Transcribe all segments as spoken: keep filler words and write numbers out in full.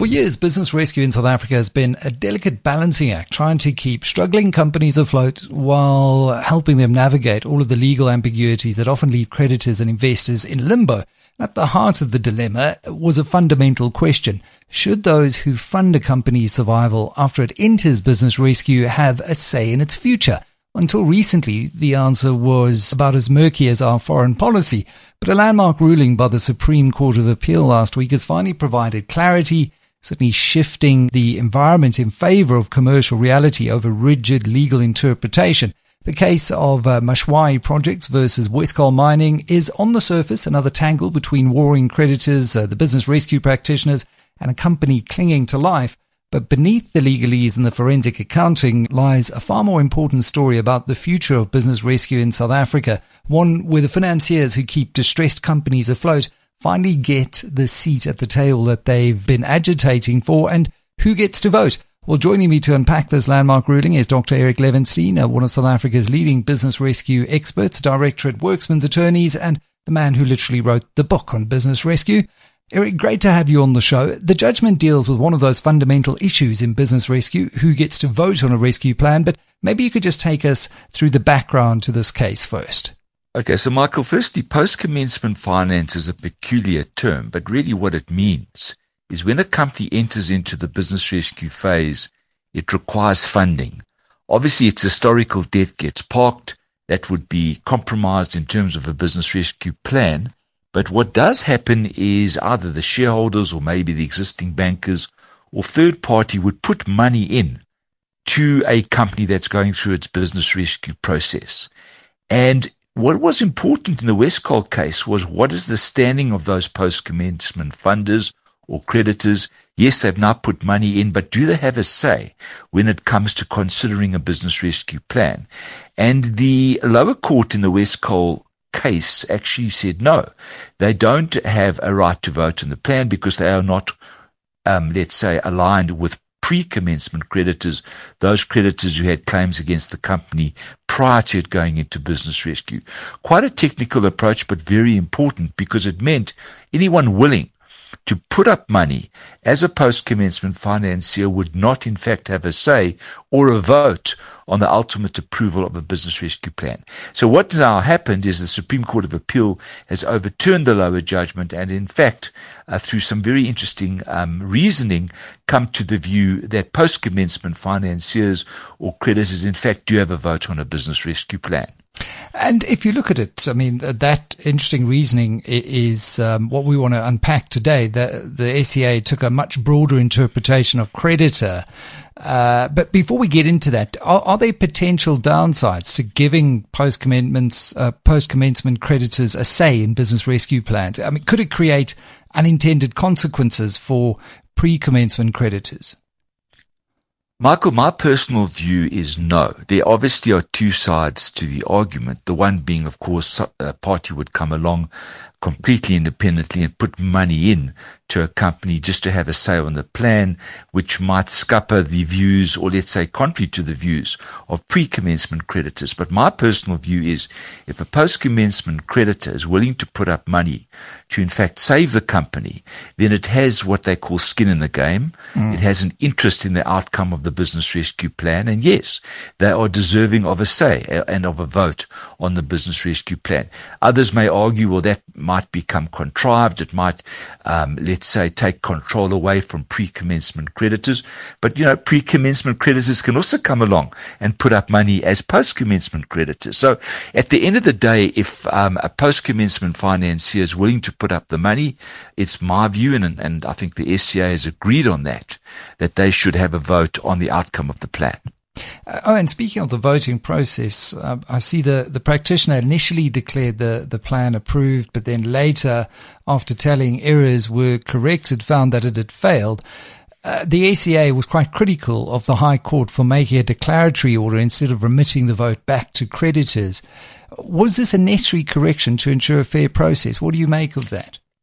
For years, business rescue in South Africa has been a delicate balancing act, trying to keep struggling companies afloat while helping them navigate all of the legal ambiguities that often leave creditors and investors in limbo. At the heart of the dilemma was a fundamental question. Should those who fund a company's survival after it enters business rescue have a say in its future? Until recently, the answer was about as murky as our foreign policy. But a landmark ruling by the Supreme Court of Appeal last week has finally provided clarity, certainly shifting the environment in favor of commercial reality over rigid legal interpretation. The case of uh, Mashwai Projects versus Westcoal Mining is on the surface another tangle between warring creditors, uh, the business rescue practitioners, and a company clinging to life. But beneath the legalese and the forensic accounting lies a far more important story about the future of business rescue in South Africa, one where the financiers who keep distressed companies afloat finally get the seat at the table that they've been agitating for, and who gets to vote. Well, joining me to unpack this landmark ruling is Doctor Eric Levenstein, one of South Africa's leading business rescue experts, director at Worksman's Attorneys, and the man who literally wrote the book on business rescue. Eric, great to have you on the show. The judgment deals with one of those fundamental issues in business rescue, who gets to vote on a rescue plan, but maybe you could just take us through the background to this case first. Okay, so Michael, firstly, post-commencement finance is a peculiar term, but really what it means is when a company enters into the business rescue phase, it requires funding. Obviously, its historical debt gets parked. That would be compromised in terms of a business rescue plan. But what does happen is either the shareholders or maybe the existing bankers or third party would put money in to a company that's going through its business rescue process. And what was important in the Westcoal case was what is the standing of those post-commencement funders or creditors? Yes, they've now put money in, but do they have a say when it comes to considering a business rescue plan? And the lower court in the Westcoal case actually said no, they don't have a right to vote on the plan because they are not, um, let's say, aligned with pre-commencement creditors, those creditors who had claims against the company prior to it going into business rescue. Quite a technical approach, but very important because it meant anyone willing to put up money as a post-commencement financier would not in fact have a say or a vote on the ultimate approval of a business rescue plan. So what now happened is the Supreme Court of Appeal has overturned the lower judgment and in fact, uh, through some very interesting um, reasoning, come to the view that post-commencement financiers or creditors in fact do have a vote on a business rescue plan. And if you look at it, I mean, that interesting reasoning is um, what we want to unpack today. The, the S C A took a much broader interpretation of creditor. Uh, but before we get into that, are, are there potential downsides to giving post-commencement, uh, post-commencement creditors a say in business rescue plans? I mean, could it create unintended consequences for pre-commencement creditors? Michael, my personal view is no. There obviously are two sides to the argument. The one being, of course, a party would come along completely independently and put money in to a company just to have a say on the plan, which might scupper the views or let's say contrary to the views of pre-commencement creditors. But my personal view is if a post-commencement creditor is willing to put up money to in fact save the company, then it has what they call skin in the game. Mm. It has an interest in the outcome of the business rescue plan. And yes, they are deserving of a say and of a vote on the business rescue plan. Others may argue, well, that might become contrived. It might, um, let's say, take control away from pre-commencement creditors. But, you know, pre-commencement creditors can also come along and put up money as post-commencement creditors. So at the end of the day, if um, a post-commencement financier is willing to put up the money, it's my view, and, and I think the S C A has agreed on that, that they should have a vote on the outcome of the plan. Uh, oh, and speaking of the voting process, uh, I see the, the practitioner initially declared the, the plan approved, but then later, after telling errors were corrected, found that it had failed. Uh, the A C A was quite critical of the High Court for making a declaratory order instead of remitting the vote back to creditors. Was this a necessary correction to ensure a fair process? What do you make of that?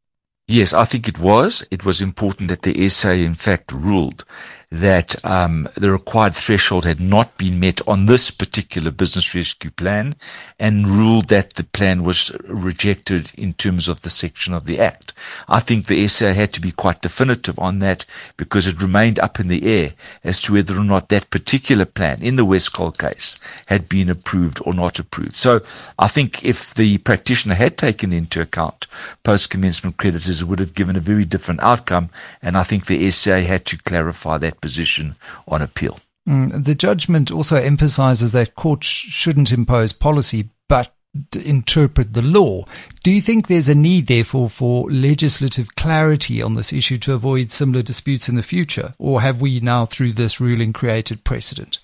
Yes, I think it was. It was important that the S A in fact ruled that um, the required threshold had not been met on this particular business rescue plan, and ruled that the plan was rejected in terms of the section of the Act. I think the S A had to be quite definitive on that, because it remained up in the air as to whether or not that particular plan in the Westcol case had been approved or not approved. So I think if the practitioner had taken into account post-commencement creditors, it would have given a very different outcome, and I think the S A had to clarify that position on appeal. Mm, the judgment also emphasizes that courts shouldn't impose policy but interpret the law. Do you think there's a need, therefore, for legislative clarity on this issue to avoid similar disputes in the future? Or have we now, through this ruling, created precedent?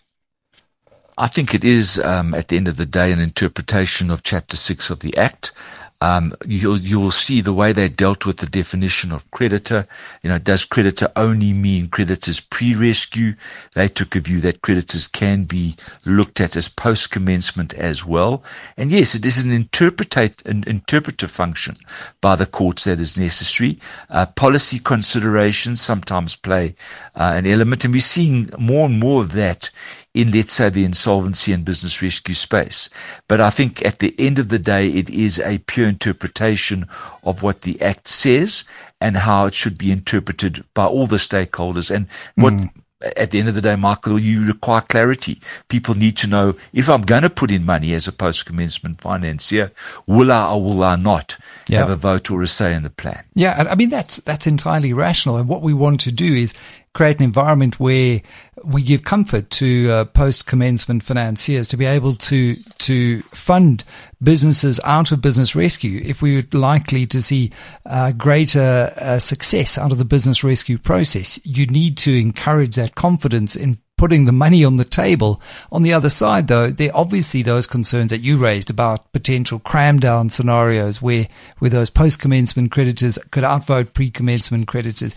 I think it is, um, at the end of the day, an interpretation of Chapter six of the Act. Um, you'll, you'll see the way they dealt with the definition of creditor. You know, does creditor only mean creditors pre-rescue? They took a view that creditors can be looked at as post-commencement as well. And yes, it is an interpretate, an interpretive function by the courts that is necessary. Uh, policy considerations sometimes play uh, an element, and we're seeing more and more of that in, let's say, the insolvency and business rescue space. But I think at the end of the day, it is a pure interpretation of what the Act says and how it should be interpreted by all the stakeholders. And what, mm. at the end of the day, Michael, you require clarity. People need to know, if I'm going to put in money as a post-commencement financier, will I or will I not yeah. have a vote or a say in the plan? Yeah, I mean, that's that's entirely rational. And what we want to do is create an environment where we give comfort to uh, post-commencement financiers to be able to to fund businesses out of business rescue. If we're likely to see uh, greater uh, success out of the business rescue process, you need to encourage that confidence in putting the money on the table. On the other side, though, there are obviously those concerns that you raised about potential cram-down scenarios where, where those post-commencement creditors could outvote pre-commencement creditors.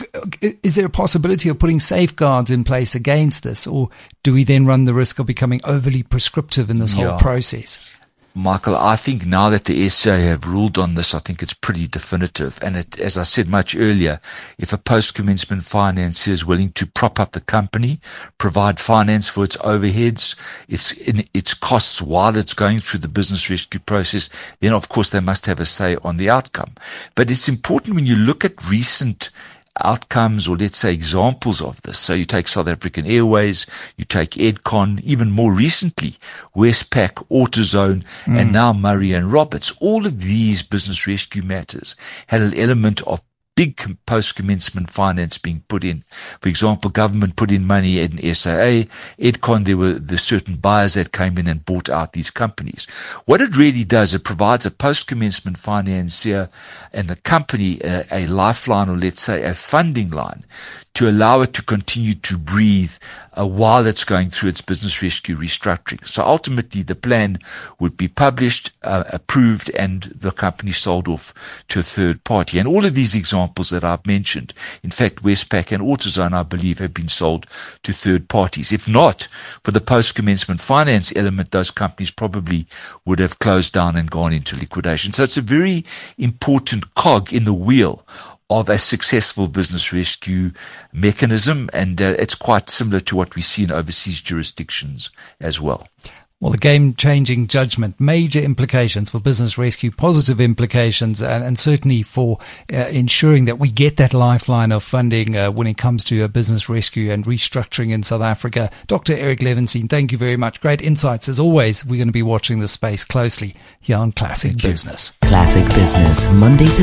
Is there a possibility of putting safeguards in place against this, or do we then run the risk of becoming overly prescriptive in this yeah. whole process? Michael, I think now that the S A have ruled on this, I think it's pretty definitive. And it, as I said much earlier, if a post-commencement financier is willing to prop up the company, provide finance for its overheads, its in, its costs while it's going through the business rescue process, then of course they must have a say on the outcome. But it's important when you look at recent outcomes, or let's say examples of this. So you take South African Airways, you take Edcon, even more recently, Westpac, AutoZone, mm. and now Murray and Roberts. All of these business rescue matters had an element of big post-commencement finance being put in. For example, government put in money in S A A. Edcon, there were the certain buyers that came in and bought out these companies. What it really does, it provides a post-commencement financier and the company a, a lifeline, or let's say a funding line, to allow it to continue to breathe uh, while it's going through its business rescue restructuring. So ultimately, the plan would be published, uh, approved, and the company sold off to a third party. And all of these examples that I've mentioned, in fact, Westpac and AutoZone, I believe, have been sold to third parties. If not for the post-commencement finance element, those companies probably would have closed down and gone into liquidation. So it's a very important cog in the wheel of a successful business rescue mechanism, and uh, it's quite similar to what we see in overseas jurisdictions as well. Well, a game-changing judgment, major implications for business rescue, positive implications, and, and certainly for uh, ensuring that we get that lifeline of funding uh, when it comes to a business rescue and restructuring in South Africa. Doctor Eric Levenstein, thank you very much. Great insights. As always, we're going to be watching this space closely here on Classic Business. Classic Business, Monday to